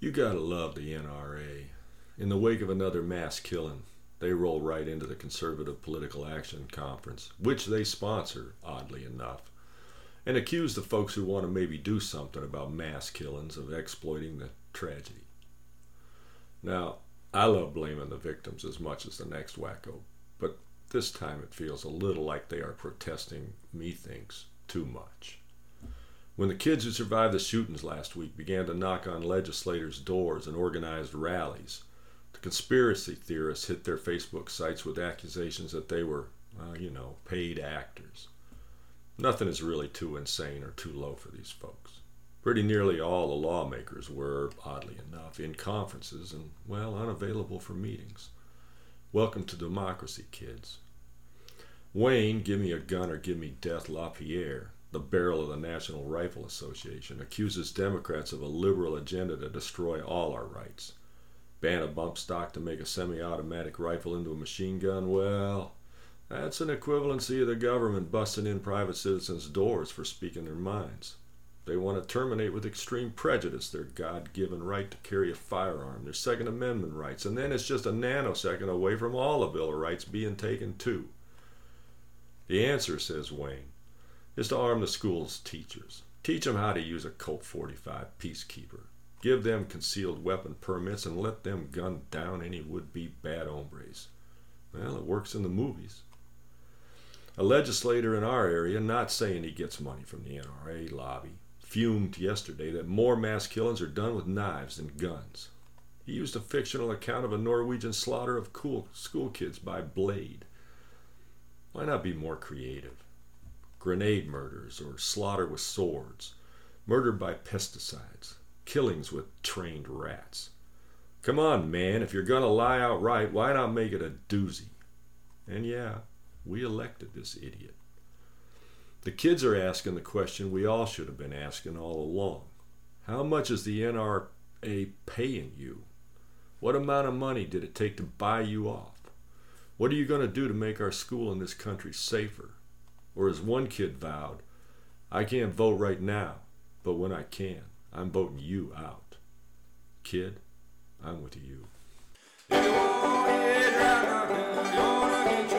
You gotta love the NRA. In the wake of another mass killing, they roll right into the Conservative Political Action Conference, which they sponsor, oddly enough, and accuse the folks who want to maybe do something about mass killings of exploiting the tragedy. Now, I love blaming the victims as much as the next wacko, but this time it feels a little like they are protesting, methinks, too much. When the kids who survived the shootings last week began to knock on legislators' doors and organized rallies, the conspiracy theorists hit their Facebook sites with accusations that they were, paid actors. Nothing is really too insane or too low for these folks. Pretty nearly all the lawmakers were, oddly enough, in conferences and, unavailable for meetings. Welcome to democracy, kids. Wayne, give me a gun or give me death LaPierre, the barrel of the National Rifle Association, accuses Democrats of a liberal agenda to destroy all our rights. Ban a bump stock to make a semi-automatic rifle into a machine gun? Well, that's an equivalency of the government busting in private citizens' doors for speaking their minds. They want to terminate with extreme prejudice their God-given right to carry a firearm, their Second Amendment rights, and then it's just a nanosecond away from all the Bill of Rights being taken too. The answer, says Wayne, is to arm the school's teachers. Teach them how to use a Colt 45 Peacekeeper. Give them concealed weapon permits and let them gun down any would-be bad hombres. Well, it works in the movies. A legislator in our area, not saying he gets money from the NRA lobby, fumed yesterday that more mass killings are done with knives than guns. He used a fictional account of a Norwegian slaughter of school kids by blade. Why not be more creative? Grenade murders or slaughter with swords, murder by pesticides, killings with trained rats. Come on, man, if you're gonna lie outright, why not make it a doozy? And yeah, we elected this idiot. The kids are asking the question we all should have been asking all along. How much is the NRA paying you? What amount of money did it take to buy you off? What are you going to do to make our school in this country safer? Or as one kid vowed, I can't vote right now, but when I can, I'm voting you out. Kid, I'm with you. You won't get round, you're gonna get